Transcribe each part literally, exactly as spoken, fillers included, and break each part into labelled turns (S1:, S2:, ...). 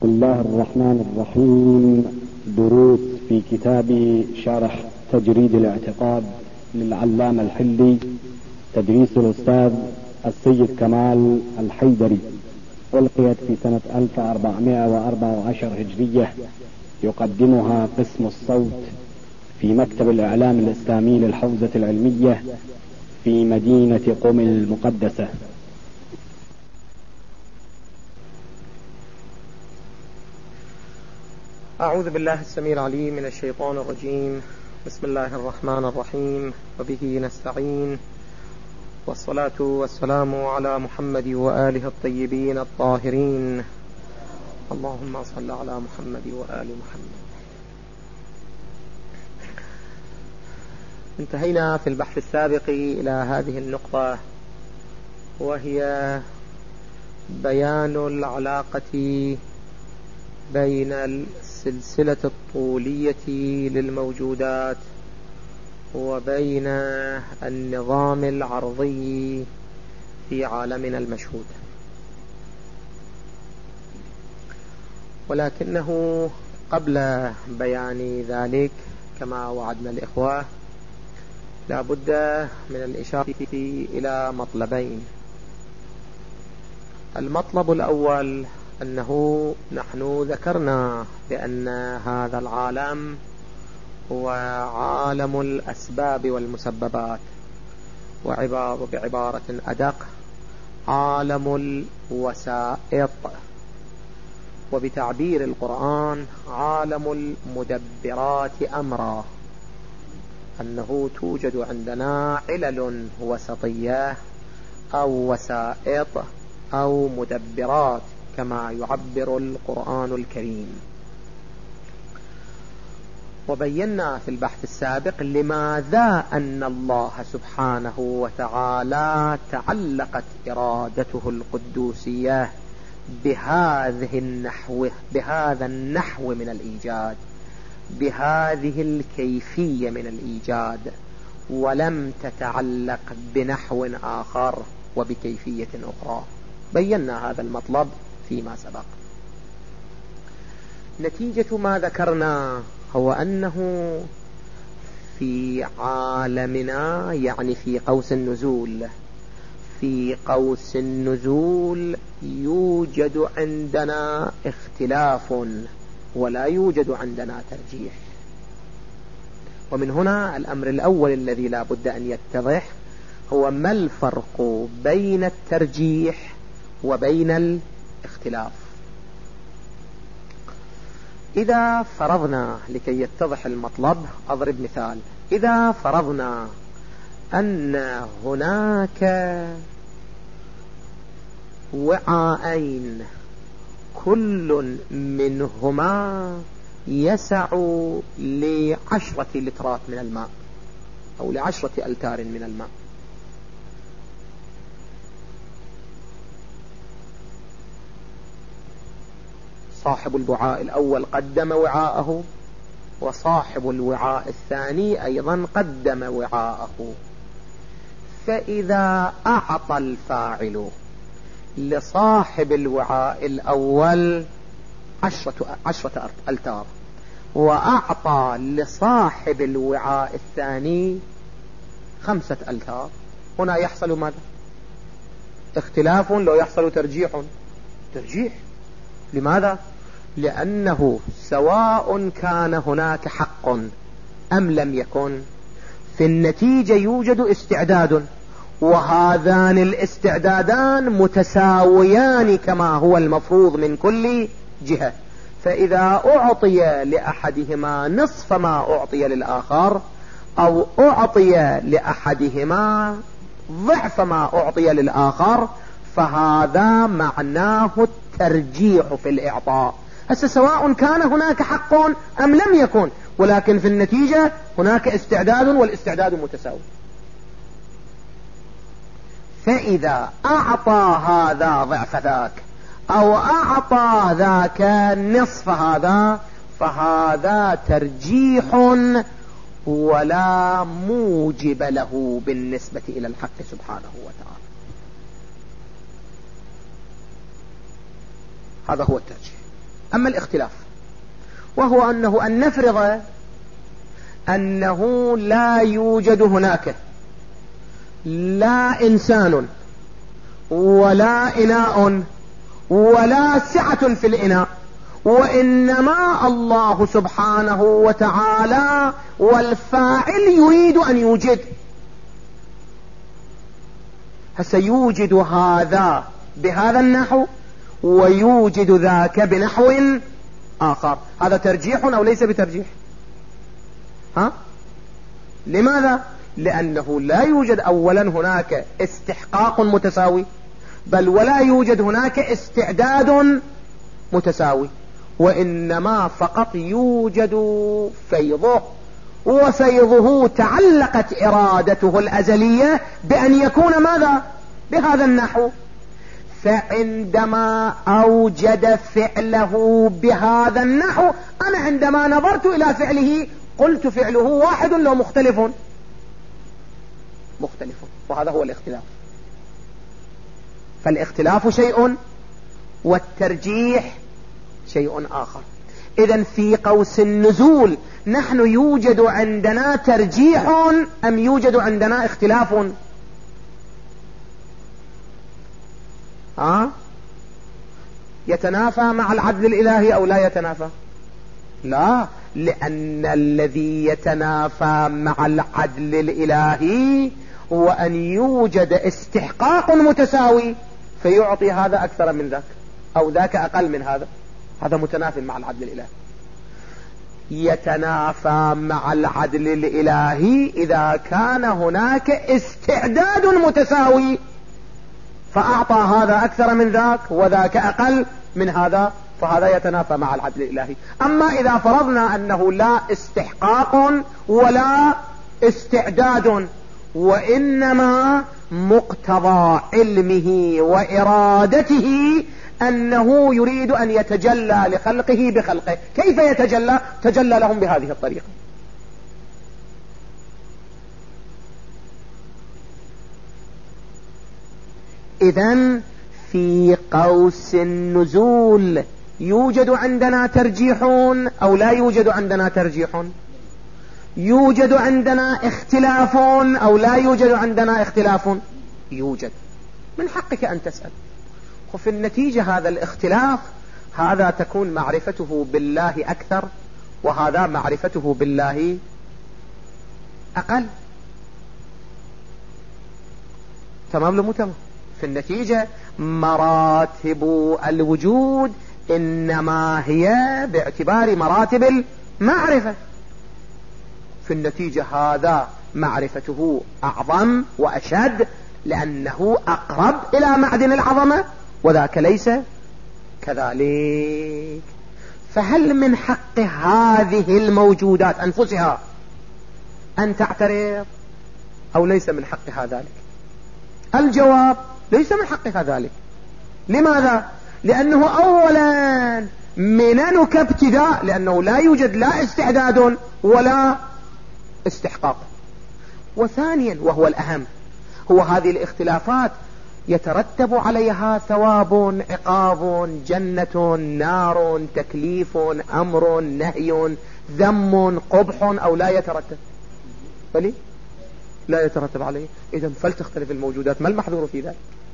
S1: بسم الله الرحمن الرحيم. دروس في كتاب شرح تجريد الاعتقاد للعلامة الحلي، تدريس الأستاذ السيد كمال الحيدري، ألقيت في سنة ألف وأربعمائة وأربعة عشر هجرية. يقدمها قسم الصوت في مكتب الإعلام الإسلامي للحوزة العلمية في مدينة قم المقدسة.
S2: أعوذ بالله السميع العليم من الشيطان الرجيم. بسم الله الرحمن الرحيم، وبه نستعين، والصلاة والسلام على محمد وآله الطيبين الطاهرين. اللهم صل على محمد وآل محمد. انتهينا في البحث السابق إلى هذه النقطة، وهي بيان العلاقة بين السلسلة الطولية للموجودات وبين النظام العرضي في عالمنا المشهود. ولكنه قبل بيان ذلك كما وعدنا الإخوة لا بد من الإشارة إلى مطلبين. المطلب الأول أنه نحن ذكرنا بأن هذا العالم هو عالم الأسباب والمسببات، وبعبارة أدق عالم الوسائط، وبتعبير القرآن عالم المدبرات أمرا، أنه توجد عندنا علل وسطية أو وسائط أو مدبرات كما يعبر القرآن الكريم. وبينا في البحث السابق لماذا أن الله سبحانه وتعالى تعلقت إرادته القدوسية بهذه النحو بهذا النحو من الإيجاد، بهذه الكيفية من الإيجاد، ولم تتعلق بنحو آخر وبكيفية أخرى. بينا هذا المطلب فيما سبق. نتيجة ما ذكرنا هو أنه في عالمنا، يعني في قوس النزول، في قوس النزول يوجد عندنا اختلاف ولا يوجد عندنا ترجيح. ومن هنا الأمر الأول الذي لا بد أن يتضح هو ما الفرق بين الترجيح وبين الاختلاف. إذا فرضنا، لكي يتضح المطلب أضرب مثال، إذا فرضنا أن هناك وعاءين كل منهما يسع لعشرة لترات من الماء أو لعشرة ألتار من الماء، صاحب الوعاء الأول قدم وعاءه، وصاحب الوعاء الثاني أيضا قدم وعاءه. فإذا أعطى الفاعل لصاحب الوعاء الأول عشرة, عشرة ألتار، وأعطى لصاحب الوعاء الثاني خمسة ألتار، هنا يحصل ماذا؟ اختلاف لو يحصل ترجيح. ترجيح لماذا؟ لأنه سواء كان هناك حق أم لم يكن، في النتيجة يوجد استعداد، وهذان الاستعدادان متساويان كما هو المفروض من كل جهة. فإذا أعطي لأحدهما نصف ما أعطي للآخر، أو أعطي لأحدهما ضعف ما أعطي للآخر، فهذا معناه الترجيح في الإعطاء. هسه سواء كان هناك حق أم لم يكن، ولكن في النتيجة هناك استعداد، والاستعداد متساوي. فإذا أعطى هذا ضعف ذاك أو أعطى ذاك نصف هذا، فهذا ترجيح ولا موجب له بالنسبة إلى الحق سبحانه وتعالى. هذا هو الترجيح. أما الاختلاف وهو أنه أن نفرض أنه لا يوجد هناك لا إنسان ولا إناء ولا سعة في الإناء، وإنما الله سبحانه وتعالى والفاعل يريد أن يوجد. فسيوجد هذا بهذا النحو ويوجد ذاك بنحو آخر. هذا ترجيح أو ليس بترجيح؟ ها؟ لماذا؟ لأنه لا يوجد أولا هناك استحقاق متساوي، بل ولا يوجد هناك استعداد متساوي، وإنما فقط يوجد فيضه، وفيضه تعلقت إرادته الأزلية بأن يكون ماذا؟ بهذا النحو. فعندما أوجد فعله بهذا النحو، أنا عندما نظرت إلى فعله قلت فعله واحد لو مختلف مختلف، وهذا هو الاختلاف. فالاختلاف شيء والترجيح شيء آخر. إذن في قوس النزول نحن يوجد عندنا ترجيح أم يوجد عندنا اختلاف؟ ها؟ يتنافى مع العدل الإلهي أو لا يتنافى؟ لا، لأن الذي يتنافى مع العدل الإلهي هو أن يوجد استحقاق متساوي فيعطي هذا أكثر من ذاك أو ذاك أقل من هذا، هذا متنافى مع العدل الإلهي. يتنافى مع العدل الإلهي إذا كان هناك استعداد متساوي فأعطى هذا أكثر من ذاك وذاك أقل من هذا، فهذا يتنافى مع العدل الإلهي. أما إذا فرضنا أنه لا استحقاق ولا استعداد، وإنما مقتضى علمه وإرادته أنه يريد أن يتجلى لخلقه بخلقه، كيف يتجلى؟ تجلى لهم بهذه الطريقة. إذن في قوس النزول يوجد عندنا ترجيح أو لا يوجد عندنا ترجيح؟ يوجد عندنا اختلاف أو لا يوجد عندنا اختلاف؟ يوجد. من حقك أن تسأل، وفي النتيجة هذا الاختلاف هذا تكون معرفته بالله أكثر وهذا معرفته بالله أقل. تمام لمو تمام؟ في النتيجة مراتب الوجود إنما هي باعتبار مراتب المعرفة. في النتيجة هذا معرفته أعظم وأشد لأنه أقرب إلى معدن العظمة وذاك ليس كذلك. فهل من حق هذه الموجودات أنفسها أن تعترض أو ليس من حقها ذلك؟ الجواب ليس من حقها ذلك. لماذا؟ لأنه أولا مننك ابتداء، لأنه لا يوجد لا استعداد ولا استحقاق. وثانيا وهو الأهم، هو هذه الاختلافات يترتب عليها ثواب، عقاب، جنة، نار، تكليف، أمر، نهي، ذم، قبح، أو لا يترتب؟ بلي لا يترتب عليه. إذن فلتختلف الموجودات، ما المحظور في ذلك؟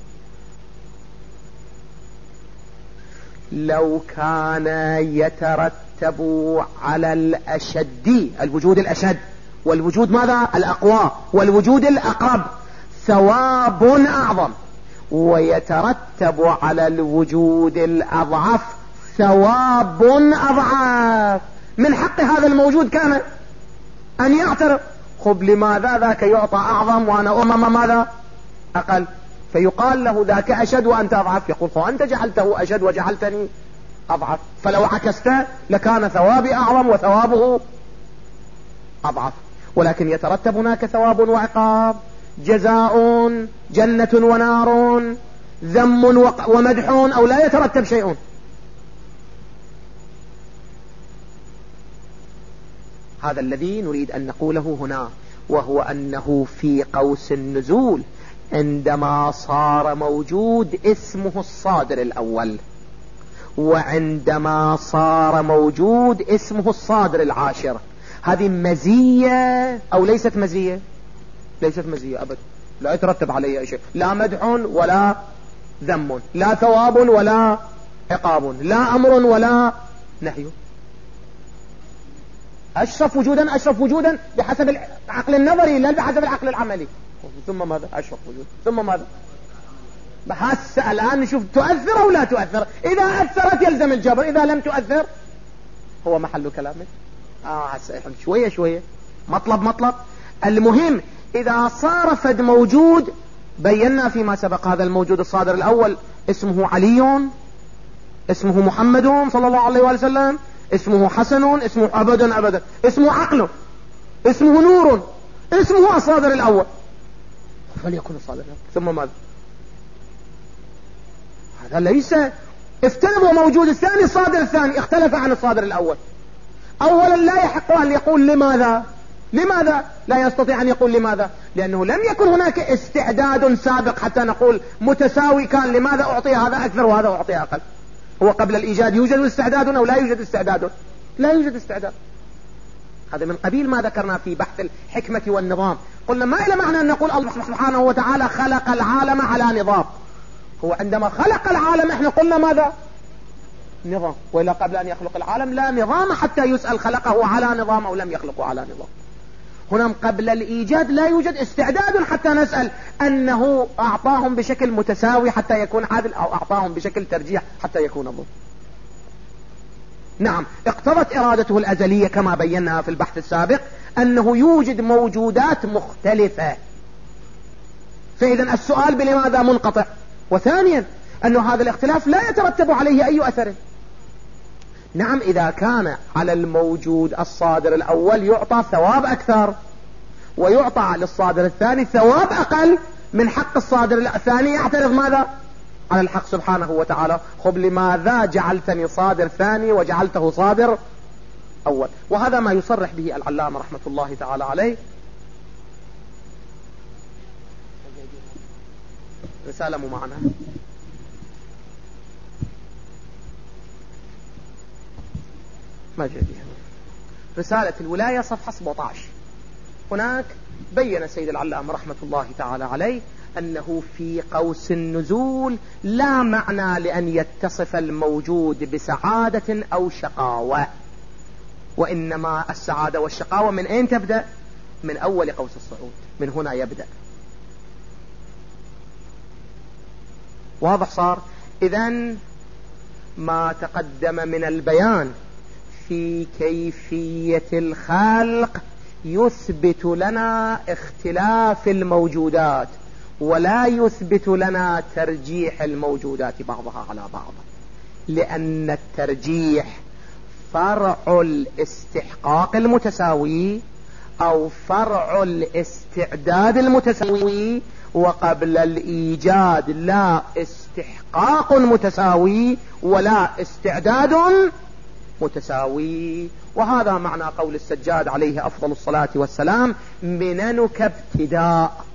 S2: لو كان يترتب على الأشد، الوجود الأشد والوجود ماذا؟ الأقوى، والوجود الأقرب ثواب أعظم، ويترتب على الوجود الأضعف ثواب أضعف، من حق هذا الموجود كان أن يعترض. خب لماذا ذاك يعطى أعظم وأنا أمم ماذا؟ أقل؟ فيقال له ذاك أشد وأنت أضعف، يقول فأنت جعلته أشد وجعلتني أضعف، فلو عكست لكان ثوابي أعظم وثوابه أضعف. ولكن يترتب هناك ثواب وعقاب، جزاء، جنة ونار، ذم ومدح، أو لا يترتب شيء. هذا الذي نريد أن نقوله هنا، وهو أنه في قوس النزول عندما صار موجود اسمه الصادر الأول وعندما صار موجود اسمه الصادر العاشر. هذه مزية أو ليست مزية؟ ليست مزية أبدا، لا يترتب عليها شيء، لا مدح ولا ذم، لا ثواب ولا عقاب، لا أمر ولا نهي. أشرف وجودا، أشرف وجودا بحسب العقل النظري لا بحسب العقل العملي. ثم ماذا؟ أشرف وجود، ثم ماذا؟ هسه الآن نشوف تؤثر أو لا تؤثر. إذا أثرت يلزم الجبر، إذا لم تؤثر هو محل كلامك. آه شوية شوية، مطلب مطلب. المهم إذا صار فد موجود، بينا فيما سبق هذا الموجود الصادر الأول اسمه علي، اسمه محمد صلى الله عليه وسلم، اسمه حسن، اسمه أبدا أبدا، اسمه عقل، اسمه نور، اسمه الصادر الأول، فليكن الصادر الأول. ثم ماذا؟ هذا ليس افترض موجود الثاني الصادر الثاني اختلف عن الصادر الأول. أولا لا يحق أن يقول لماذا، لماذا لا يستطيع أن يقول لماذا؟ لأنه لم يكن هناك استعداد سابق حتى نقول متساوي كان، لماذا أعطي هذا أكثر وهذا أعطي أقل. هو قبل الإيجاد يوجد استعداد أو لا يوجد استعداد؟ لا يوجد استعداد. هذا من قبيل ما ذكرنا في بحث الحكمة والنظام. قلنا ما إلى معنى أن نقول الله سبحانه وتعالى خلق العالم على نظام. هو عندما خلق العالم احنا قلنا ماذا؟ نظام. وإلا قبل أن يخلق العالم لا نظام حتى يسأل خلقه على نظام أو لم يخلقه على نظام. هنا قبل الإيجاد لا يوجد استعداد حتى نسأل أنه أعطاهم بشكل متساوي حتى يكون عادل، أو أعطاهم بشكل ترجيح حتى يكون ظلم. نعم، اقتضت إرادته الأزلية كما بيناها في البحث السابق أنه يوجد موجودات مختلفة. فإذا السؤال بلماذا منقطع. وثانيا أن هذا الاختلاف لا يترتب عليه أي أثر. نعم، إذا كان على الموجود الصادر الأول يعطى ثواب أكثر ويعطى للصادر الثاني ثواب أقل، من حق الصادر الثاني يعترض ماذا؟ على الحق سبحانه وتعالى. خب لماذا جعلتني صادر ثاني وجعلته صادر أول؟ وهذا ما يصرح به العلامة رحمة الله تعالى عليه. رسالة مو معنا، ما جديها، رسالة الولاية صفحة سبعة عشر. هناك بين سيد العلامة رحمة الله تعالى عليه أنه في قوس النزول لا معنى لأن يتصف الموجود بسعادة أو شقاوة، وإنما السعادة والشقاوة من أين تبدأ؟ من أول قوس الصعود، من هنا يبدأ. واضح صار؟ إذن ما تقدم من البيان في كيفية الخلق يثبت لنا اختلاف الموجودات ولا يثبت لنا ترجيح الموجودات بعضها على بعض، لأن الترجيح فرع الاستحقاق المتساوي أو فرع الاستعداد المتساوي، وقبل الإيجاد لا استحقاق متساوي ولا استعداد متساوي. وهذا معنى قول السجاد عليه أفضل الصلاة والسلام: مننك ابتداء.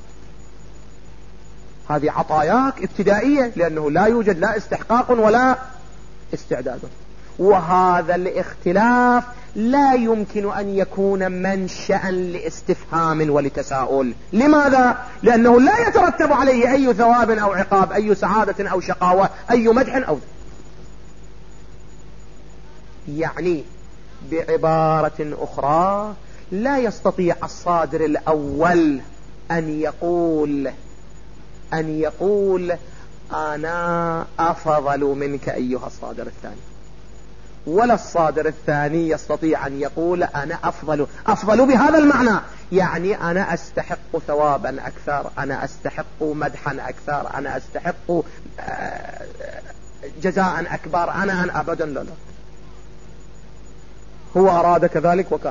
S2: هذه عطاياك ابتدائية، لأنه لا يوجد لا استحقاق ولا استعداد. وهذا الاختلاف لا يمكن أن يكون منشأ لاستفهام ولتساؤل. لماذا؟ لأنه لا يترتب عليه أي ثواب أو عقاب، أي سعادة أو شقاوة، أي مدح أو. يعني بعبارة أخرى لا يستطيع الصادر الأول أن يقول أن يقول أنا أفضل منك أيها الصادر الثاني، ولا الصادر الثاني يستطيع أن يقول أنا أفضل. أفضل بهذا المعنى يعني أنا أستحق ثوابا أكثر، أنا أستحق مدحا أكثر، أنا أستحق جزاء أكبر، أنا أنا أبدا لا لا. هو أراد كذلك وكان.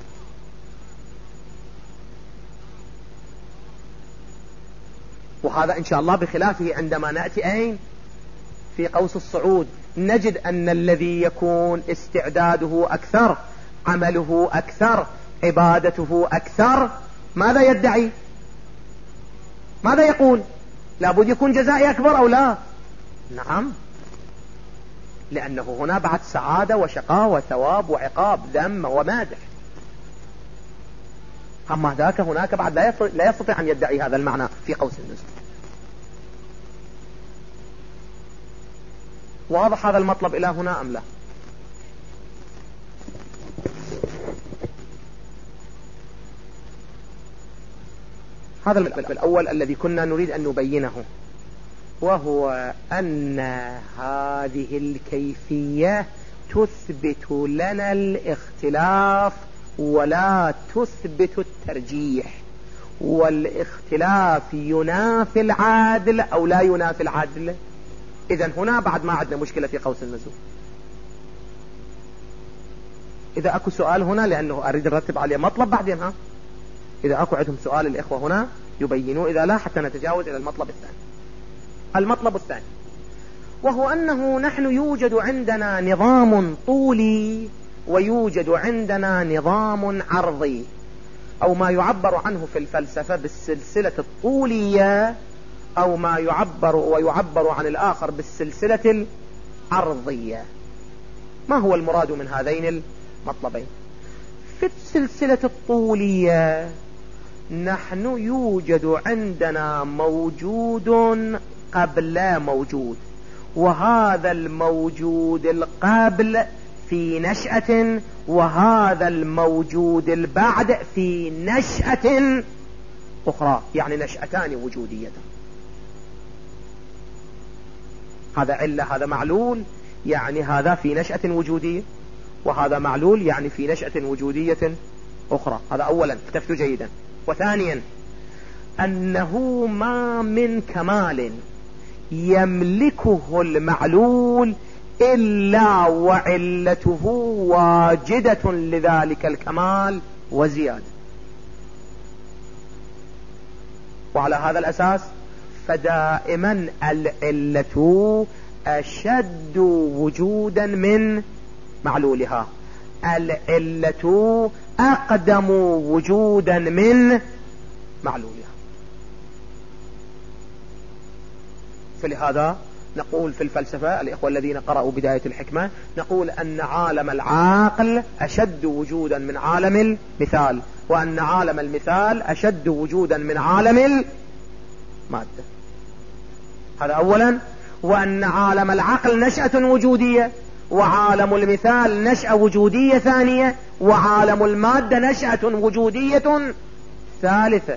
S2: وهذا إن شاء الله بخلافه عندما نأتي أين في قوس الصعود نجد أن الذي يكون استعداده أكثر، عمله أكثر، عبادته أكثر، ماذا يدعي؟ ماذا يقول؟ لابد يكون جزائي أكبر أو لا؟ نعم، لأنه هنا بعد سعادة وشقاء وثواب وعقاب، ذم ومادح. أما ذاك هناك بعد لا يستطيع أن يدعي هذا المعنى في قوس النزول. واضح هذا المطلب إلى هنا أم لا؟ هذا الأول الذي كنا نريد أن نبينه، وهو أن هذه الكيفية تثبت لنا الاختلاف ولا تثبت الترجيح، والاختلاف ينافي العدل أو لا ينافي العدل. إذن هنا بعد ما عندنا مشكلة في قوس النزول. إذا أكو سؤال هنا، لأنه أريد أرتب عليه مطلب بعدين، ها إذا أكو عندهم سؤال الإخوة هنا يبينوا، إذا لا حتى نتجاوز إلى المطلب الثاني. المطلب الثاني وهو أنه نحن يوجد عندنا نظام طولي ويوجد عندنا نظام عرضي، أو ما يعبر عنه في الفلسفة بالسلسلة الطولية، أو ما يعبر ويعبر عن الآخر بالسلسلة العرضية. ما هو المراد من هذين المطلبين؟ في السلسلة الطولية نحن يوجد عندنا موجود قبل موجود، وهذا الموجود القبل في نشأة، وهذا الموجود البعد في نشأة أخرى، يعني نشأتان وجودية. هذا علة، هذا معلول، يعني هذا في نشأة وجودية، وهذا معلول يعني في نشأة وجودية أخرى. هذا أولا، اكتفت جيدا. وثانيا أنه ما من كمال يملكه المعلول إلا وعلته واجدة لذلك الكمال وزيادة. وعلى هذا الأساس فدائما العلة أشد وجودا من معلولها، العلة أقدم وجودا من معلولها. فلهذا نقول في الفلسفة، الإخوة الذين قرأوا بداية الحكمة، نقول أن عالم العاقل أشد وجودا من عالم المثال، وأن عالم المثال أشد وجودا من عالم المادة. هذا أولا. وأن عالم العقل نشأة وجودية، وعالم المثال نشأة وجودية ثانية، وعالم المادة نشأة وجودية ثالثة.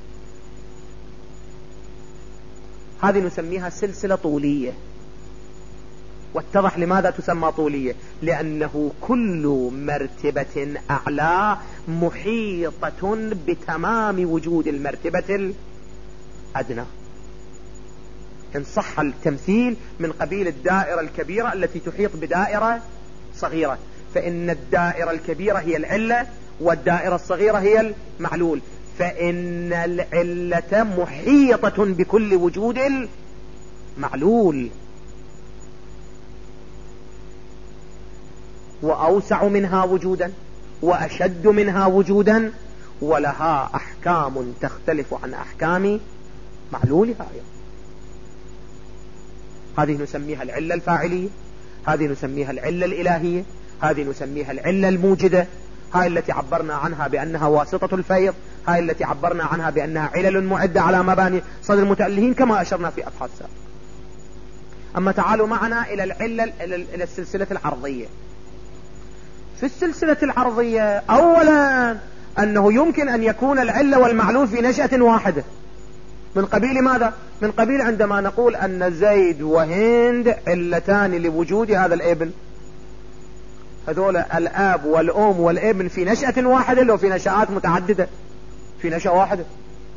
S2: هذه نسميها سلسلة طولية. واتضح لماذا تسمى طولية، لأنه كل مرتبة أعلى محيطة بتمام وجود المرتبة الأدنى. إن صح التمثيل من قبيل الدائرة الكبيرة التي تحيط بدائرة صغيرة، فإن الدائرة الكبيرة هي العلة، والدائرة الصغيرة هي المعلول، فإن العلة محيطة بكل وجود المعلول، وأوسع منها وجودا وأشد منها وجودا، ولها أحكام تختلف عن أحكام معلولها. هذه نسميها العلة الفاعلية، هذه نسميها العلة الإلهية، هذه نسميها العلة الموجدة، هاي التي عبرنا عنها بأنها واسطة الفيض، هاي التي عبرنا عنها بأنها علل معدة على مباني صدر المتألهين كما أشرنا في أبحاث سابقة. أما تعالوا معنا إلى العلة، إلى السلسلة العرضية. في السلسلة العرضية أولا أنه يمكن أن يكون العلة والمعلول في نشأة واحدة. من قبيل ماذا؟ من قبيل عندما نقول أن زيد وهند علتان لوجود هذا الابن، هذول الآب والأم والابن في نشأة واحدة لو في نشآت متعددة؟ في نشأة واحدة.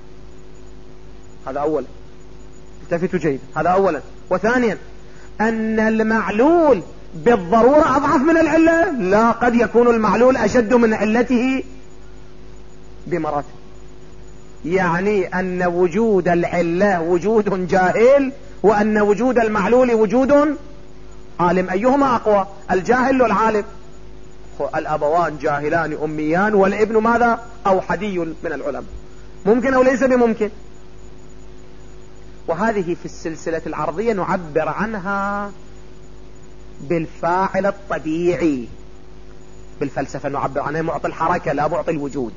S2: هذا أولا، التفتوا جيد. هذا أولا. وثانيا أن المعلول بالضرورة أضعف من العلة؟ لا، قد يكون المعلول أشد من علته بمراتب. يعني أن وجود العلة وجود جاهل، وأن وجود المعلول وجود عالم. أيهما أقوى، الجاهل والعالم؟ الأبوان جاهلان أميان، والابن ماذا؟ أوحدي من العلماء. ممكن أو ليس بممكن؟ وهذه في السلسلة العرضية نعبر عنها بالفاعل الطبيعي. بالفلسفة نعبر عنه معطي الحركة لا معطي الوجود.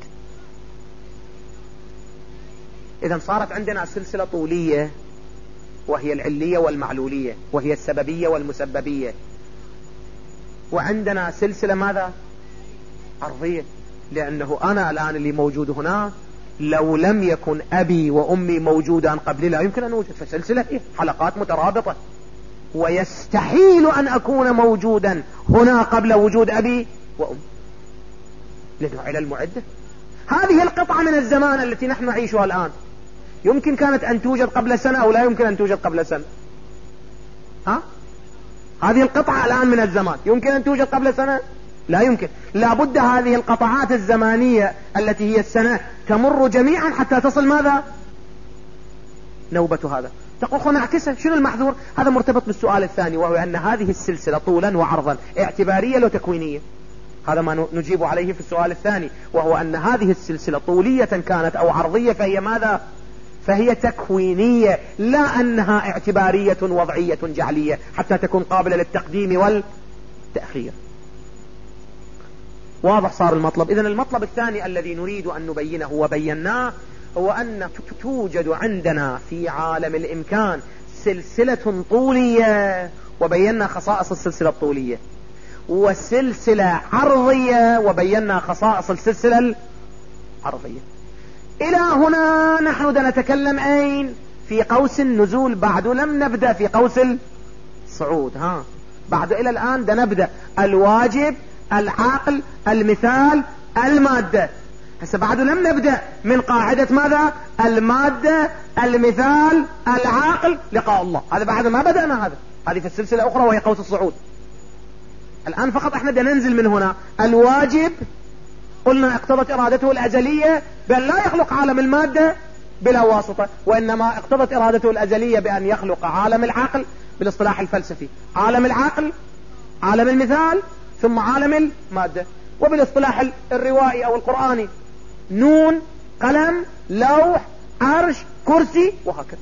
S2: إذا صارت عندنا سلسلة طولية وهي العلية والمعلولية، وهي السببية والمسببية. وعندنا سلسلة ماذا؟ عرضية، لأنه أنا الآن اللي موجود هنا لو لم يكن أبي وأمي موجودان قبلي لا يمكن أن أوجد، فسلسلة إيه؟ حلقات مترابطة، ويستحيل أن أكون موجودا هنا قبل وجود أبي وأمي، لأنه علل المعدة. هذه القطعة من الزمان التي نحن نعيشها الآن يمكن كانت أن توجد قبل سنة أو لا يمكن أن توجد قبل سنة. ها؟ هذه القطعة الآن من الزمان يمكن أن توجد قبل سنة؟ لا يمكن. لابد هذه القطعات الزمانية التي هي السنة تمر جميعا حتى تصل ماذا؟ نوبة هذا. تقول خلنا نعكسها، شنو المحذور؟ هذا مرتبط بالسؤال الثاني، وهو أن هذه السلسلة طولا وعرضا اعتبارية لو تكوينية. هذا ما نجيب عليه في السؤال الثاني، وهو أن هذه السلسلة طولية كانت أو عرضية فهي ماذا؟ فهي تكوينية، لا أنها اعتبارية وضعية جعلية حتى تكون قابلة للتقديم والتأخير. واضح صار المطلب؟ إذن المطلب الثاني الذي نريد أن نبينه وبيناه هو أن توجد عندنا في عالم الإمكان سلسلة طولية، وبينا خصائص السلسلة الطولية، وسلسلة عرضية، وبينا خصائص السلسلة العرضية. إلى هنا نحن نتكلم أين؟ في قوس النزول، بعد لم نبدأ في قوس الصعود. ها بعد إلى الآن دا نبدأ الواجب، العقل، المثال، المادة. هسه بعد لم نبدأ من قاعدة ماذا؟ المادة، المثال، العقل، لقاء الله. هذا بعد ما بدأنا، هذا هذه في السلسلة أخرى وهي قوس الصعود. الآن فقط احنا دا ننزل من هنا. الواجب قلنا اقتضت إرادته الأزلية بأن لا يخلق عالم المادة بلا واسطة، وإنما اقتضت إرادته الأزلية بأن يخلق عالم العقل بالاصطلاح الفلسفي، عالم العقل، عالم المثال، ثم عالم المادة. وبالاصطلاح الروائي أو القرآني نون، قلم، لوح، عرش، كرسي، وهكذا.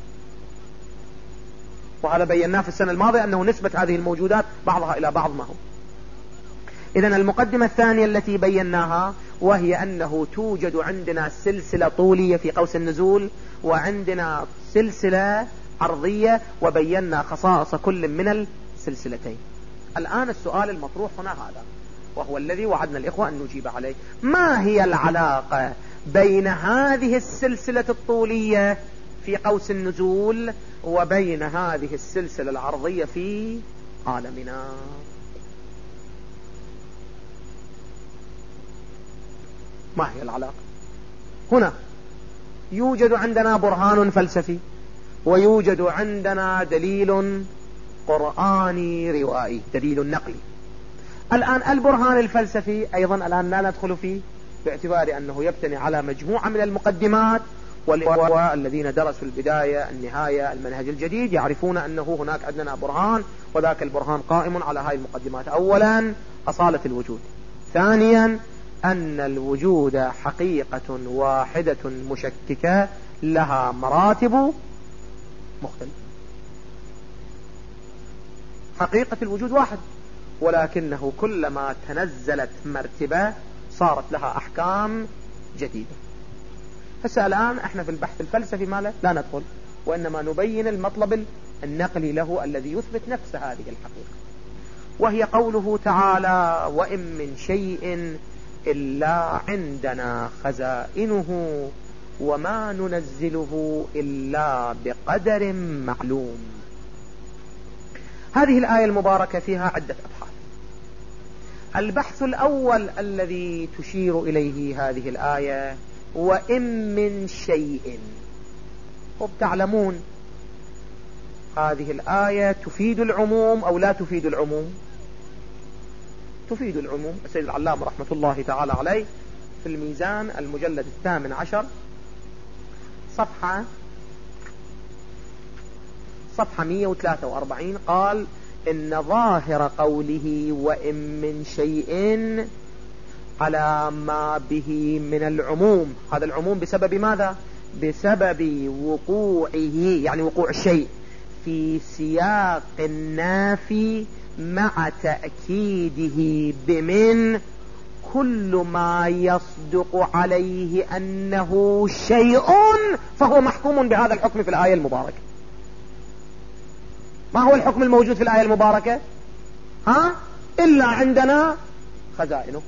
S2: وهذا بيناه في السنة الماضية أنه نسبة هذه الموجودات بعضها إلى بعض ما هو. إذن المقدمة الثانية التي بيناها وهي أنه توجد عندنا سلسلة طولية في قوس النزول، وعندنا سلسلة عرضية، وبينا خصائص كل من السلسلتين. الآن السؤال المطروح هنا هذا، وهو الذي وعدنا الإخوة أن نجيب عليه: ما هي العلاقة بين هذه السلسلة الطولية في قوس النزول وبين هذه السلسلة العرضية في عالمنا؟ ما هي العلاقة؟ هنا يوجد عندنا برهان فلسفي، ويوجد عندنا دليل قرآني روائي، دليل نقلي. الآن البرهان الفلسفي أيضا الآن لا ندخل فيه، باعتبار أنه يبتني على مجموعة من المقدمات، والإخوة الذين درسوا البداية النهاية المنهج الجديد يعرفون أنه هناك عندنا برهان، وذاك البرهان قائم على هذه المقدمات. أولا أصالة الوجود، ثانيا أن الوجود حقيقة واحدة مشككة لها مراتب مختلفة. حقيقة الوجود واحد، ولكنه كلما تنزلت مرتبة صارت لها أحكام جديدة. هسه الآن احنا في البحث الفلسفي ما لا ندخل، وإنما نبين المطلب النقلي له الذي يثبت نفس هذه الحقيقة، وهي قوله تعالى: وإن من شيء إلا عندنا خزائنه وما ننزله إلا بقدر معلوم. هذه الآية المباركة فيها عدة أبحاث. البحث الأول الذي تشير إليه هذه الآية: وإن من شيء. وبتعلمون هذه الآية تفيد العموم أو لا تفيد العموم؟ تفيد العموم. السيد العلامة رحمة الله تعالى عليه في الميزان المجلد الثامن عشر صفحة صفحة مئة وثلاثة وأربعين قال: إن ظاهر قوله وإن من شيء على ما به من العموم. هذا العموم بسبب ماذا؟ بسبب وقوعه، يعني وقوع الشيء في سياق النافي مع تأكيده بمن كل ما يصدق عليه أنه شيء فهو محكوم بهذا الحكم في الآية المباركة. ما هو الحكم الموجود في الآية المباركة؟ ها؟ إلا عندنا خزائنه.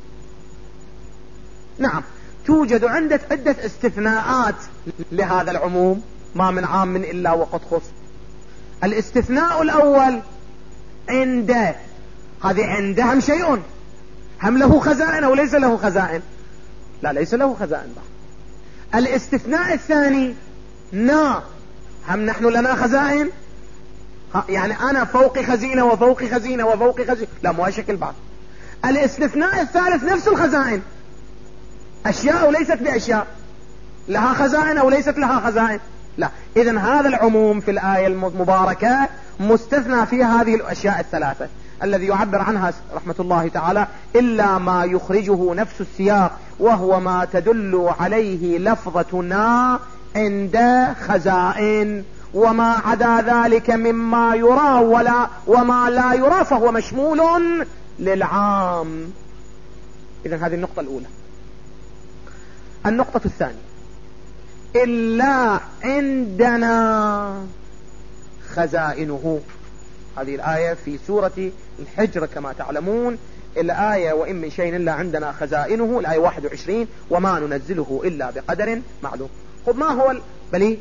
S2: نعم، توجد عدة عدة استثناءات لهذا العموم، ما من عام إلا وقد خص. الاستثناء الأول عند، هذه عنده هم شيء، هم له خزائن أو ليس له خزائن؟ لا، ليس له خزائن بعد. الاستثناء الثاني نا، هم نحن لنا خزائن؟ يعني أنا فوق خزينة وفوق خزينة وفوق خزينة، لا، مو شكل بعض. الاستثناء الثالث نفس الخزائن، أشياء وليست بأشياء، لها خزائن أو ليست لها خزائن؟ لا. إذن هذا العموم في الآية المباركة مستثنى في هذه الأشياء الثلاثة، الذي يعبر عنها رحمة الله تعالى إلا ما يخرجه نفس السياق، وهو ما تدل عليه لفظتنا عند خزائن، وما عدا ذلك مما يرى ولا وما لا يرى فهو مشمول للعام. إذن هذه النقطة الأولى. النقطة الثانية، إلا عندنا خزائنه. هذه الآية في سورة الحجر كما تعلمون، الآية وإن من شيء إلا عندنا خزائنه، الآية واحد وعشرين، وما ننزله إلا بقدر معلوم. خب ما هو بلي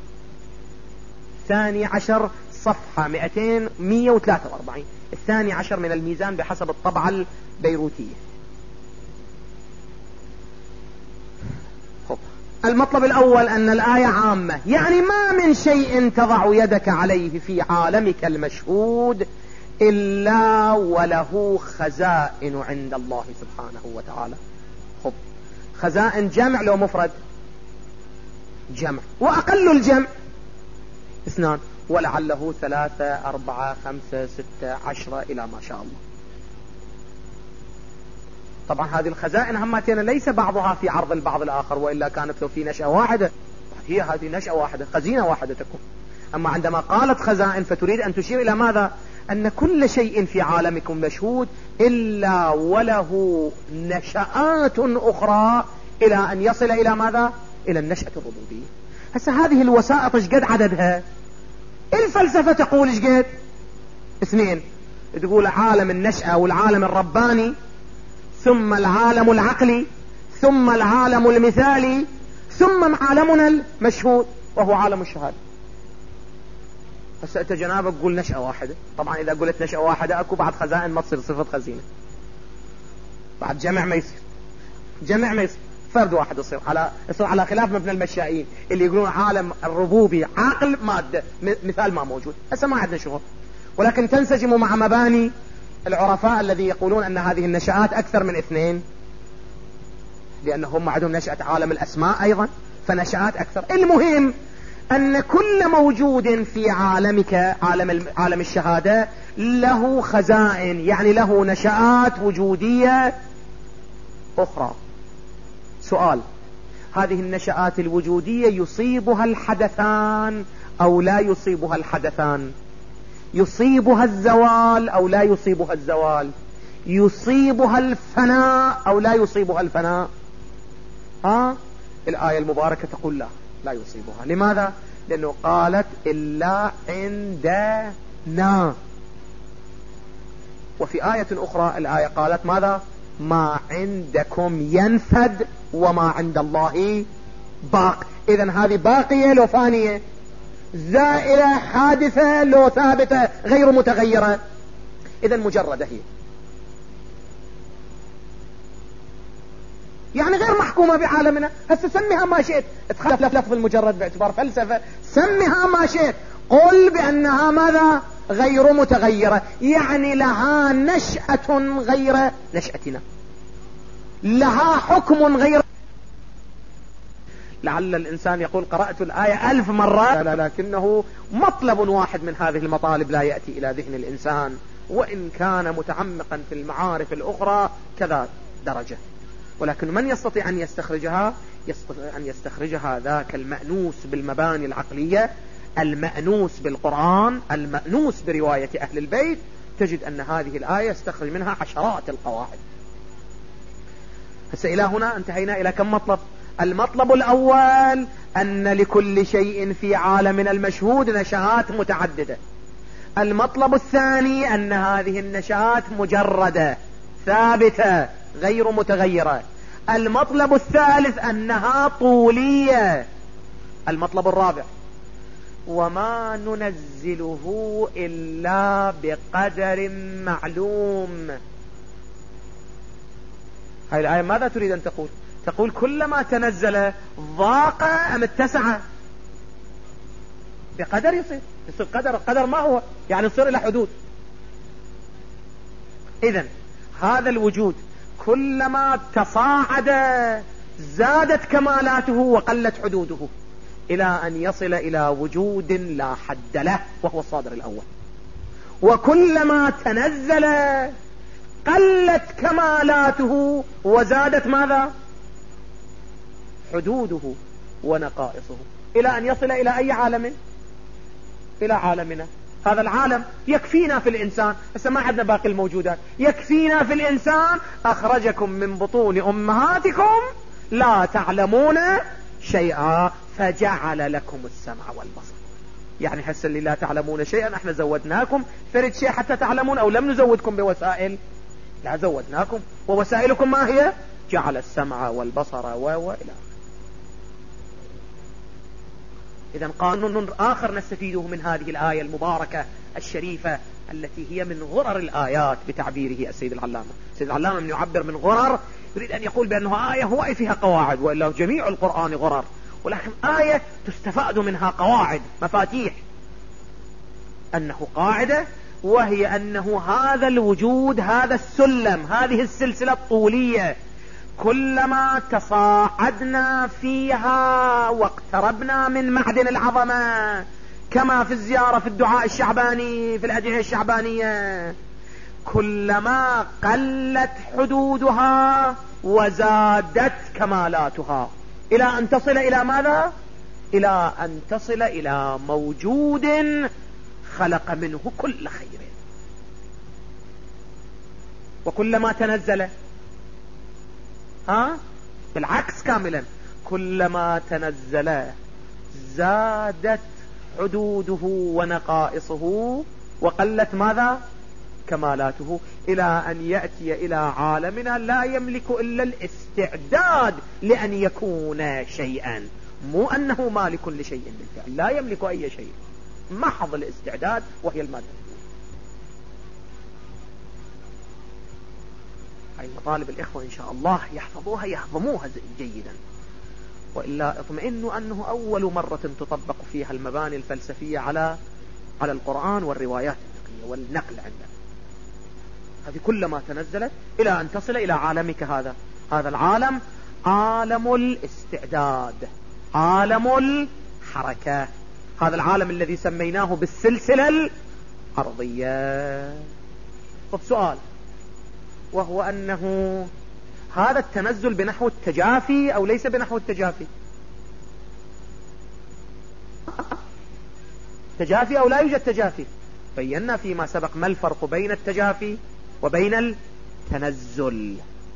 S2: الثاني عشر صفحة مئتين مئة وثلاثة وأربعين، الثاني عشر من الميزان بحسب الطبعة البيروتية. خب المطلب الأول أن الآية عامة، يعني ما من شيء تضع يدك عليه في عالمك المشهود إلا وله خزائن عند الله سبحانه وتعالى. خب خزائن جمع لو مفرد؟ جمع. وأقل الجمع اثنان، ولعله ثلاثة أربعة خمسة ستة عشرة إلى ما شاء الله. طبعا هذه الخزائن همتين ليس بعضها في عرض البعض الآخر، وإلا كانت لو في نشأة واحدة، هي هذه نشأة واحدة، خزينة واحدة تكون. أما عندما قالت خزائن فتريد أن تشير إلى ماذا؟ أن كل شيء في عالمكم مشهود إلا وله نشآت أخرى إلى أن يصل إلى ماذا؟ إلى النشأة الربوبية. هسه هذه الوسائط ايش قد عددها؟ الفلسفة تقول ايش قد؟ اثنين، تقول عالم النشأة والعالم الرباني، ثم العالم العقلي، ثم العالم المثالي، ثم عالمنا المشهود وهو عالم الشهادة. هسه انت جنابك قول نشأة واحدة. طبعا اذا قلت نشأة واحدة اكو بعد خزائن ما تصير صفة خزينة، بعد جمع ما يصير، جمع ما يصير، فرد واحد يصير على يصير على خلاف مبنى المشائين اللي يقولون عالم الربوبي عقل مادة، مثال ما موجود. هسه ما عندنا شغل، ولكن تنسجم مع مباني العرفاء الذي يقولون ان هذه النشآت اكثر من اثنين، لانهم عندهم نشأة عالم الاسماء ايضا، فنشآت اكثر. المهم ان كل موجود في عالمك، عالم عالم الشهادة، له خزائن، يعني له نشآت وجودية اخرى. سؤال، هذه النشآت الوجودية يصيبها الحدثان او لا يصيبها الحدثان؟ يصيبها الزوال او لا يصيبها الزوال؟ يصيبها الفناء او لا يصيبها الفناء؟ ها؟ الآية المباركة تقول لا، لا يصيبها. لماذا؟ لأنه قالت إلا عندنا. وفي آية أخرى الآية قالت ماذا؟ ما عندكم ينفد وما عند الله باق. إذن هذه باقية لو فانية، زائلة حادثة لو ثابتة غير متغيرة، إذن مجردة هي، يعني غير محكومة بعالمنا. هسه سميها ما شئت، اتخلف لفظ المجرد باعتبار فلسفة، سميها ما شئت، قل بأنها ماذا؟ غير متغيرة، يعني لها نشأة غير نشأتنا، لها حكم غير. لعل الإنسان يقول قرأت الآية ألف مرة، لا، لكنه مطلب واحد من هذه المطالب لا يأتي إلى ذهن الإنسان، وإن كان متعمقا في المعارف الأخرى كذا درجة. ولكن من يستطيع أن يستخرجها؟ يستطيع أن يستخرجها ذاك المأنوس بالمباني العقلية، المأنوس بالقرآن، المأنوس برواية أهل البيت، تجد أن هذه الآية استخرج منها عشرات القواعد. هسه إلى هنا انتهينا إلى كم مطلب؟ المطلب الأول أن لكل شيء في عالمنا المشهود نشآت متعددة. المطلب الثاني أن هذه النشآت مجردة ثابتة غير متغيرة. المطلب الثالث أنها طولية. المطلب الرابع وما ننزله إلا بقدر معلوم. هاي الآية ماذا تريد أن تقول؟ تقول كلما تنزل ضاق أم اتسع؟ بقدر يصير يصير قدر. قدر ما هو؟ يعني يصير إلى حدود. إذن هذا الوجود كلما تصاعد زادت كمالاته وقلت حدوده إلى أن يصل إلى وجود لا حد له وهو الصادر الأول. وكلما تنزل قلت كمالاته وزادت ماذا؟ حدوده ونقائصه إلى أن يصل إلى أي عالم؟ إلى عالمنا. هذا العالم يكفينا في الإنسان. بس ما عندنا باقي الموجودات. يكفينا في الإنسان أخرجكم من بطون أمهاتكم لا تعلمون شيئا فجعل لكم السمع والبصر. يعني حس اللي لا تعلمون شيئا احنا زودناكم فرد شيء حتى تعلمون، أو لم نزودكم بوسائل؟ لا زودناكم. ووسائلكم ما هي؟ جعل السمع والبصر وإلى. إذن قانون آخر نستفيده من هذه الآية المباركة الشريفة التي هي من غرر الآيات بتعبيره السيد العلامة. السيد العلامة من يعبر من غرر يريد أن يقول بأنه آية هو فيها قواعد، وإلا جميع القرآن غرر، ولكن آية تستفاد منها قواعد مفاتيح. أنه قاعدة، وهي أنه هذا الوجود هذا السلم هذه السلسلة الطولية كلما تصاعدنا فيها واقتربنا من معدن العظمة كما في الزيارة في الدعاء الشعباني في الأدعية الشعبانية كلما قلت حدودها وزادت كمالاتها إلى أن تصل إلى ماذا؟ إلى أن تصل إلى موجود خلق منه كل خير. وكلما تنزل ها بالعكس كاملا كلما تنزل زادت حدوده ونقائصه وقلت ماذا؟ كمالاته، إلى أن يأتي إلى عالمنا لا يملك إلا الاستعداد لأن يكون شيئا، مو أنه مالك لشيء بالفعل، لا يملك أي شيء، محض الاستعداد وهي المادة. هاي مطالب الإخوة إن شاء الله يحفظوها يهضموها جيدا، وإلا اطمئنوا أنه أول مرة تطبق فيها المباني الفلسفية على على القرآن والروايات النقلية والنقل عندنا. هذه كلما تنزلت إلى أن تصل إلى عالمك هذا. هذا العالم عالم الاستعداد، عالم الحركة، هذا العالم الذي سميناه بالسلسلة الأرضية. طب سؤال، وهو أنه هذا التنزل بنحو التجافي أو ليس بنحو التجافي؟ تجافي أو لا يوجد تجافي؟ بينا فيما سبق ما الفرق بين التجافي وبين التنزل.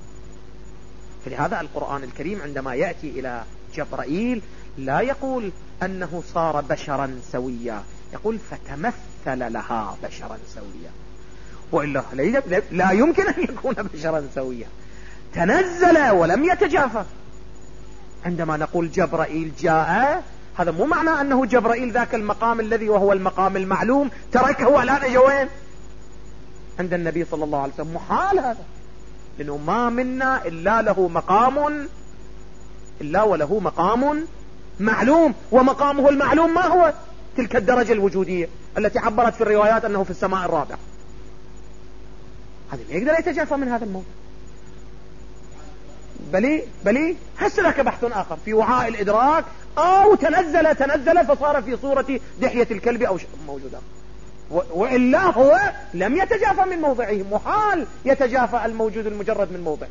S2: فلهذا القرآن الكريم عندما يأتي إلى جبرائيل لا يقول أنه صار بشرا سويا، يقول فتمثل لها بشرا سويا، وإلا لا يمكن أن يكون بشرا سويا. تنزل ولم يتجافى. عندما نقول جبرائيل جاء، هذا مو معنى أنه جبرائيل ذاك المقام الذي وهو المقام المعلوم تركه والآن جوين عند النبي صلى الله عليه وسلم. محال هذا، لأنه ما منا إلا له مقام إلا وله مقام معلوم، ومقامه المعلوم ما هو؟ تلك الدرجة الوجودية التي عبرت في الروايات أنه في السماء الرابعة. هذا لا يقدر يتجافى من هذا الموضوع. بلي بلي هس لك بحث آخر في وعاء الإدراك، أو تنزل تنزل فصار في صورة دحية الكلب أو موجودة، وإلا هو لم يتجافى من موضعه. محال يتجافى الموجود المجرد من موضعه.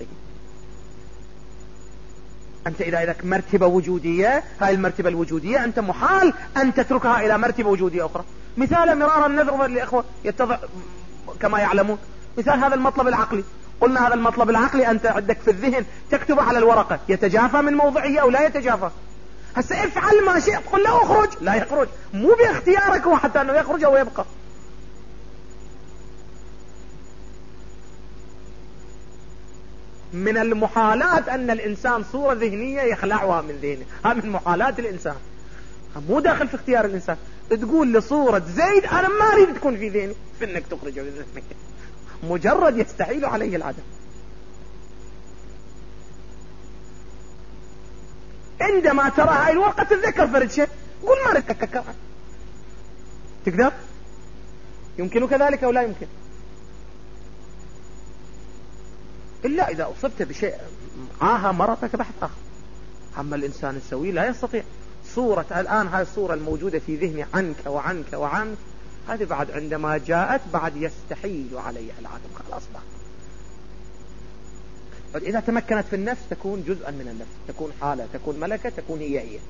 S2: أنت إذا إذا مرتبة وجودية، هاي المرتبة الوجودية أنت محال أن تتركها إلى مرتبة وجودية أخرى. مثال مرارا نضرب للإخوة يتضع كما يعلمون. مثال هذا المطلب العقلي، قلنا هذا المطلب العقلي أنت عندك في الذهن تكتبه على الورقة، يتجافى من موضعه أو لا يتجافى. هسه افعل ما شئت، قل له اخرج، لا يخرج، مو باختيارك هو حتى أنه يخرج أو يبقى. من المحالات أن الإنسان صورة ذهنية يخلعها من ذهنه، هذا من محالات الإنسان، مو داخل في اختيار الإنسان. تقول لصورة زيد أنا ما أريد تكون في ذهني، في أنك تخرجه من ذهنك، مجرد يستحيل عليه العدم. عندما ترى هاي الورقة تتذكر فرد شيء، قول ما نتذكر. تقدر؟ يمكن كذلك أو لا يمكن؟ إلا إذا أصبت بشيء معاها مرضك بحث آخر. أما الإنسان السوي لا يستطيع. صورة الآن هاي الصورة الموجودة في ذهني عنك وعنك وعنك، هذه بعد عندما جاءت بعد يستحيل عليها العدم، خلاص بعد. إذا تمكنت في النفس تكون جزءا من النفس، تكون حالة، تكون ملكة، تكون هي هي.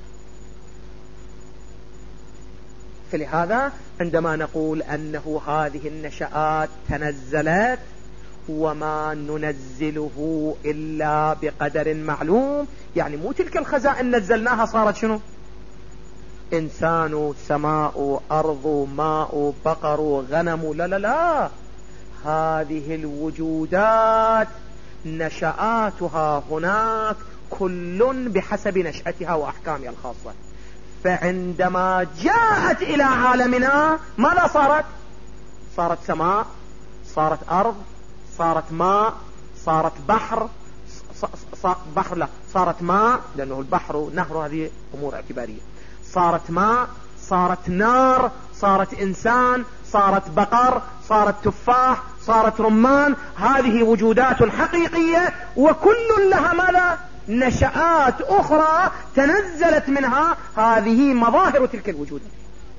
S2: فلهذا عندما نقول أنه هذه النشآت تنزلت وما ننزله إلا بقدر معلوم، يعني مو تلك الخزائن نزلناها صارت شنو؟ إنسان، سماء، أرض، ماء، بقر، غنم، لا لا لا، هذه الوجودات نشآتها هناك كل بحسب نشأتها وأحكامها الخاصة. فعندما جاءت إلى عالمنا ماذا صارت؟ صارت سماء، صارت أرض، صارت ماء، صارت بحر، صار بحر لا صارت ماء، لأنه البحر نهر، هذه أمور اعتبارية. صارت ماء، صارت نار، صارت إنسان، صارت بقر، صارت تفاح، صارت رمان. هذه وجودات حقيقية وكل لها ماذا؟ نشآت أخرى تنزلت منها، هذه مظاهر تلك الوجودات.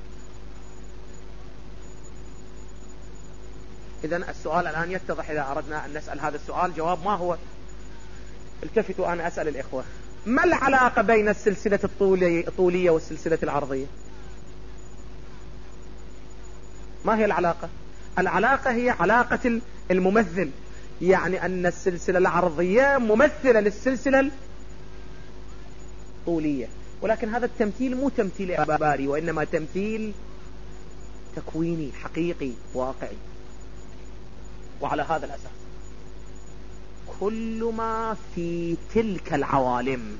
S2: إذن السؤال الآن يتضح إذا أردنا أن نسأل هذا السؤال. جواب ما هو؟ التفتوا أنا أسأل الإخوة، ما العلاقة بين السلسلة الطولية والسلسلة العرضية؟ ما هي العلاقة؟ العلاقة هي علاقة الممثل، يعني أن السلسلة العرضية ممثلة للسلسلة الطولية، ولكن هذا التمثيل مو تمثيل إعباري، وإنما تمثيل تكويني حقيقي واقعي. وعلى هذا الأساس كل ما في تلك العوالم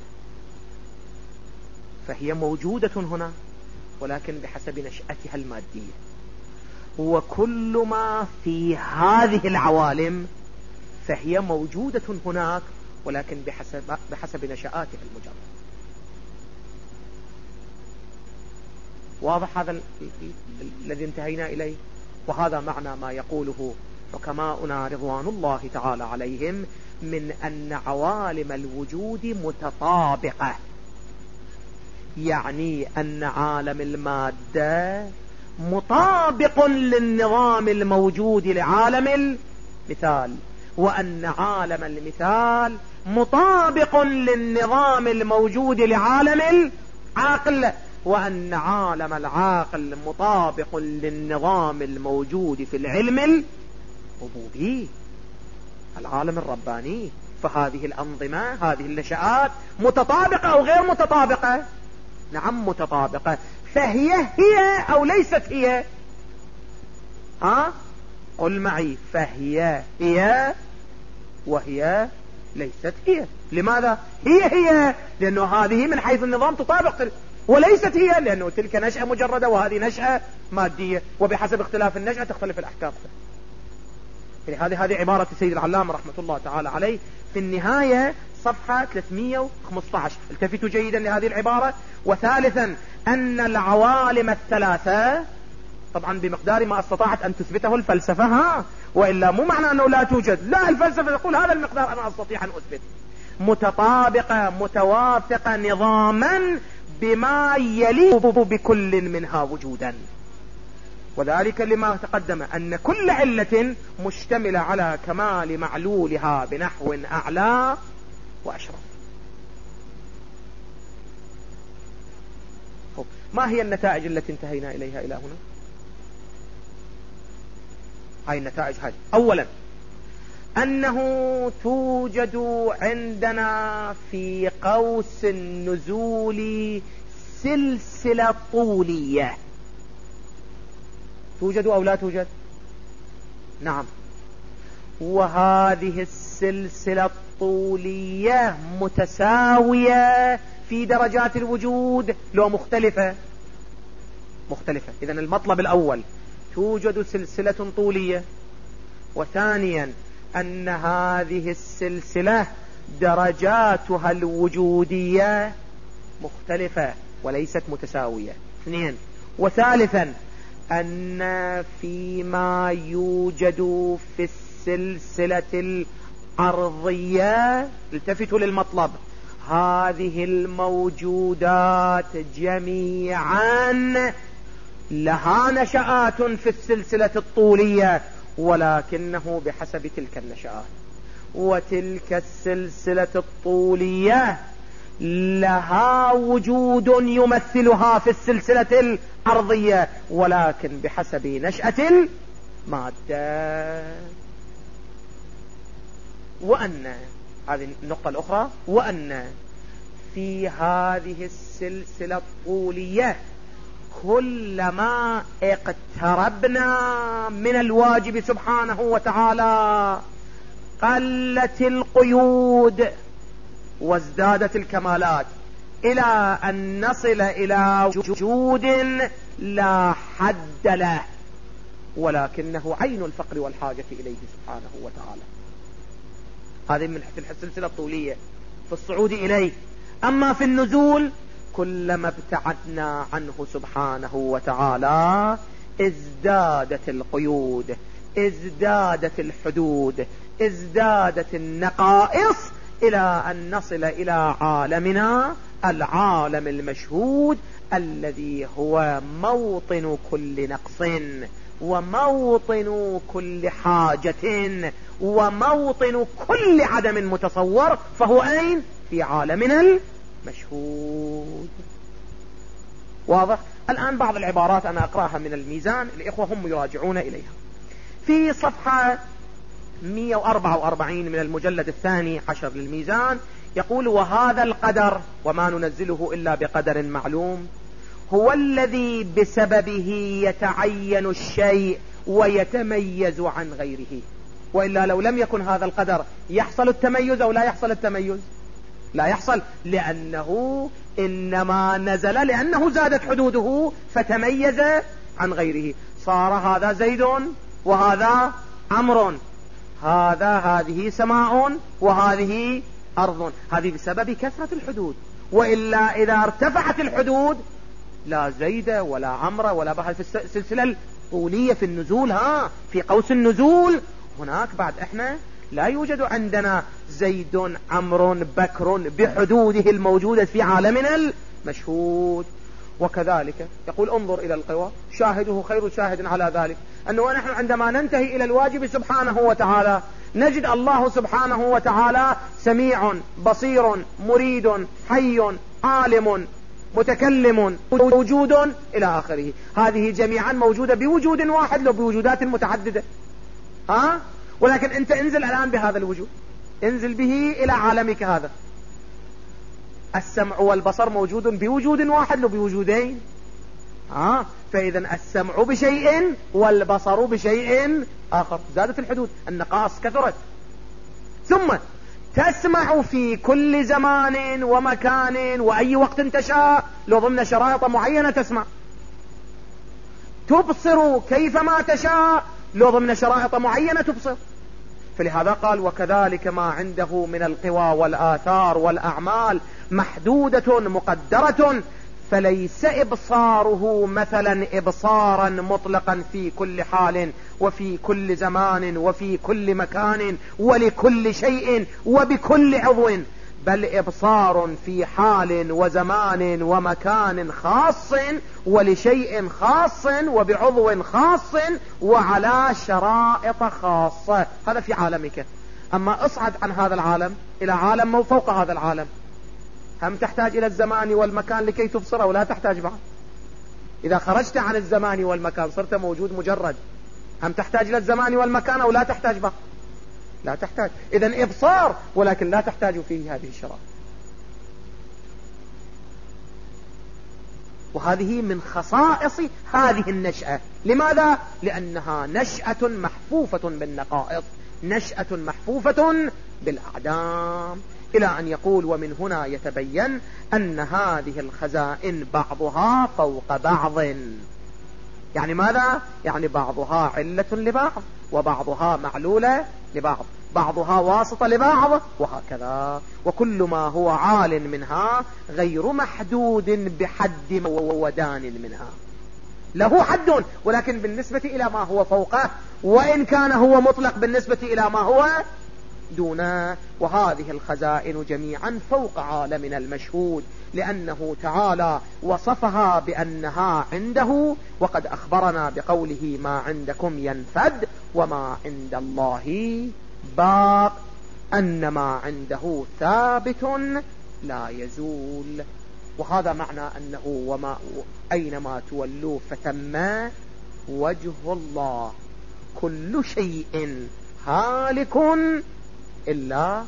S2: فهي موجودة هنا، ولكن بحسب نشأتها المادية، وكل ما في هذه العوالم فهي موجودة هناك، ولكن بحسب, بحسب نشآتها المجرد. واضح هذا الذي انتهينا إليه؟ وهذا معنى ما يقوله حكماؤنا رضوان الله تعالى عليهم من أن عوالم الوجود متطابقة، يعني أن عالم المادة مطابق للنظام الموجود لعالم المثال، وأن عالم المثال مطابق للنظام الموجود لعالم العقل، وأن عالم العاقل مطابق للنظام الموجود في العلم الربوبي، العالم الرباني. فهذه الأنظمة، هذه النشآت متطابقة أو غير متطابقة؟ نعم متطابقة. فهي هي أو ليست هي؟ ها؟ قل معي، فهي هي وهي ليست هي. لماذا؟ هي هي لأنه هذه من حيث النظام تطابق، وليست هي لأنه تلك نشأة مجردة وهذه نشأة مادية، وبحسب اختلاف النشأة تختلف الأحكام. يعني هذه هذه عبارة السيد العلامة رحمة الله تعالى عليه في النهاية صفحة ثلاثمئة وخمسة عشر. التفتوا جيدا لهذه العبارة. وثالثا أن العوالم الثلاثة، طبعا بمقدار ما استطاعت أن تثبته الفلسفة، ها، وإلا مو معنى أنه لا توجد، لا، الفلسفة تقول هذا المقدار أنا أستطيع أن أثبت، متطابقة متوافقة نظاما بما يليق بكل منها وجودا. وذلك لما تقدم أن كل علة مشتملة على كمال معلولها بنحو أعلى وأشرف. ما هي النتائج التي انتهينا إليها إلى هنا؟ هاي النتائج هذه. أولا أنه توجد عندنا في قوس النزول سلسلة طولية. توجد أو لا توجد؟ نعم. وهذه السلسلة الطولية متساوية في درجات الوجود لو مختلفة؟ مختلفة. إذن المطلب الأول توجد سلسلة طولية، وثانيا أن هذه السلسلة درجاتها الوجودية مختلفة وليست متساوية. اثنين، وثالثا أن فيما يوجد في السلسلة الأرضية، التفتوا للمطلب، هذه الموجودات جميعا لها نشآت في السلسلة الطولية، ولكنه بحسب تلك النشآت. وتلك السلسلة الطولية لها وجود يمثلها في السلسلة الأرضية، ولكن بحسب نشأة المادة. وأن هذه النقطة الأخرى، وأن في هذه السلسلة الطولية كلما اقتربنا من الواجب سبحانه وتعالى قلت القيود وازدادت الكمالات، إلى أن نصل إلى وجود لا حد له، ولكنه عين الفقر والحاجة إليه سبحانه وتعالى. هذه من السلسلة الطولية في الصعود إليه. أما في النزول كلما ابتعدنا عنه سبحانه وتعالى ازدادت القيود، ازدادت الحدود، ازدادت النقائص، إلى أن نصل إلى عالمنا العالم المشهود الذي هو موطن كل نقص وموطن كل حاجة وموطن كل عدم متصور. فهو أين؟ في عالمنا المشهود. واضح؟ الآن بعض العبارات أنا أقرأها من الميزان، الإخوة هم يراجعون إليها. في صفحة مئة وأربعة وأربعين من المجلد الثاني عشر للميزان يقول: وهذا القدر وما ننزله إلا بقدر معلوم هو الذي بسببه يتعين الشيء ويتميز عن غيره. وإلا لو لم يكن هذا القدر يحصل التميز أو لا يحصل التميز؟ لا يحصل، لأنه إنما نزل لأنه زادت حدوده فتميز عن غيره. صار هذا زيد وهذا عمرو، هذا هذه سماء وهذه أرض، هذه بسبب كثرة الحدود. وإلا إذا ارتفعت الحدود لا زيد ولا عمرو ولا بحر. في السلسلة الطولية في النزول، ها في قوس النزول هناك بعد احنا لا يوجد عندنا زيد عمرو بكر بحدوده الموجودة في عالمنا المشهود. وكذلك يقول: انظر إلى القوى شاهده خير شاهد على ذلك، أنه نحن عندما ننتهي إلى الواجب سبحانه وتعالى نجد الله سبحانه وتعالى سميع بصير مريد حي عالم متكلم وجود إلى آخره. هذه جميعا موجودة بوجود واحد لو بوجودات متعددة. ها؟ ولكن أنت انزل الآن بهذا الوجود، انزل به إلى عالمك هذا. السمع والبصر موجود بوجود واحد لو بوجودين. ها؟ فإذا السمع بشيء والبصر بشيء آخر، زادت الحدود، النقائص كثرت. ثم تسمع في كل زمان ومكان وأي وقت تشاء لو ضمن شرائط معينة تسمع، تبصر كيفما تشاء لو ضمن شرائط معينة تبصر. فلهذا قال: وكذلك ما عنده من القوى والآثار والأعمال محدودة مقدرة، فليس إبصاره مثلا إبصارا مطلقا في كل حال وفي كل زمان وفي كل مكان ولكل شيء وبكل عضو، بل إبصار في حال وزمان ومكان خاص ولشيء خاص وبعضو خاص وعلى شرائط خاصة. هذا في عالمك. أما اصعد عن هذا العالم إلى عالم فوق هذا العالم، هم تحتاج إلى الزمان والمكان لكي تبصره ولا تحتاج بعد. إذا خرجت عن الزمان والمكان صرت موجود مجرد. هم تحتاج إلى الزمان والمكان أو لا تحتاج به؟ لا تحتاج. إذن إبصار ولكن لا تحتاج فيه هذه الشرائط. وهذه من خصائص هذه النشأة. لماذا؟ لأنها نشأة محفوفة بالنقائص، نشأة محفوفة بالأعدام، إلى أن يقول ومن هنا يتبين أن هذه الخزائن بعضها فوق بعض. يعني ماذا؟ يعني بعضها علة لبعض، وبعضها معلولة لبعض، بعضها واسطة لبعض، وهكذا. وكل ما هو عال منها غير محدود بحد ودان منها، له حد ولكن بالنسبة إلى ما هو فوقه، وإن كان هو مطلق بالنسبة إلى ما هو دونه. وهذه الخزائن جميعا فوق عالمنا المشهود، لأنه تعالى وصفها بأنها عنده، وقد أخبرنا بقوله ما عندكم ينفد وما عند الله باق، أن ما عنده ثابت لا يزول. وهذا معنى أنه وما أينما تولوا فثم وجه الله. كل شيء هالك إلا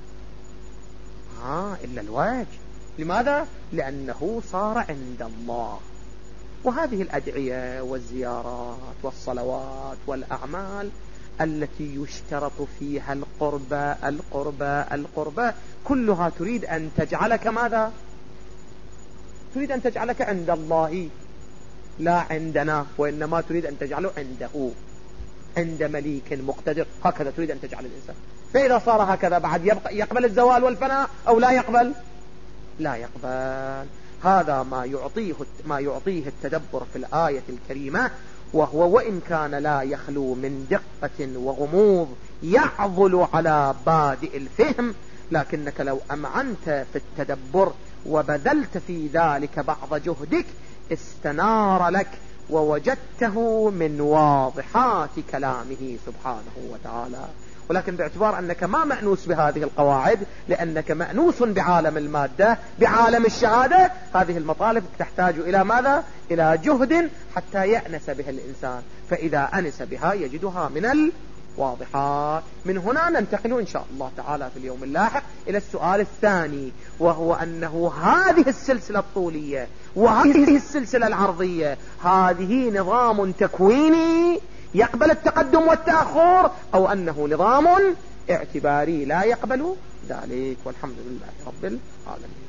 S2: ها إلا الوجه. لماذا؟ لأنه صار عند الله. وهذه الأدعية والزيارات والصلوات والأعمال التي يشترط فيها القربة القربة القربة كلها تريد أن تجعلك ماذا؟ تريد أن تجعلك عند الله لا عندنا، وإنما تريد أن تجعله عنده، عند مليك مقتدر. هكذا تريد أن تجعل الإنسان. فإذا صار هكذا بعد يبقى يقبل الزوال والفناء أو لا يقبل؟ لا يقبل. هذا ما يعطيه ما يعطيه التدبر في الآية الكريمة، وهو وإن كان لا يخلو من دقة وغموض يعضل على بادئ الفهم، لكنك لو أمعنت في التدبر وبذلت في ذلك بعض جهدك استنار لك ووجدته من واضحات كلامه سبحانه وتعالى. ولكن باعتبار أنك ما مأنوس بهذه القواعد، لأنك مأنوس بعالم المادة بعالم الشهادة، هذه المطالب تحتاج إلى ماذا؟ إلى جهد حتى يأنس بها الإنسان، فإذا أنس بها يجدها من الواضحات. من هنا ننتقل إن شاء الله تعالى في اليوم اللاحق إلى السؤال الثاني، وهو أنه هذه السلسلة الطولية وهذه السلسلة العرضية هذه نظام تكويني يقبل التقدم والتأخر، أو أنه نظام اعتباري لا يقبل ذلك. والحمد لله رب العالمين.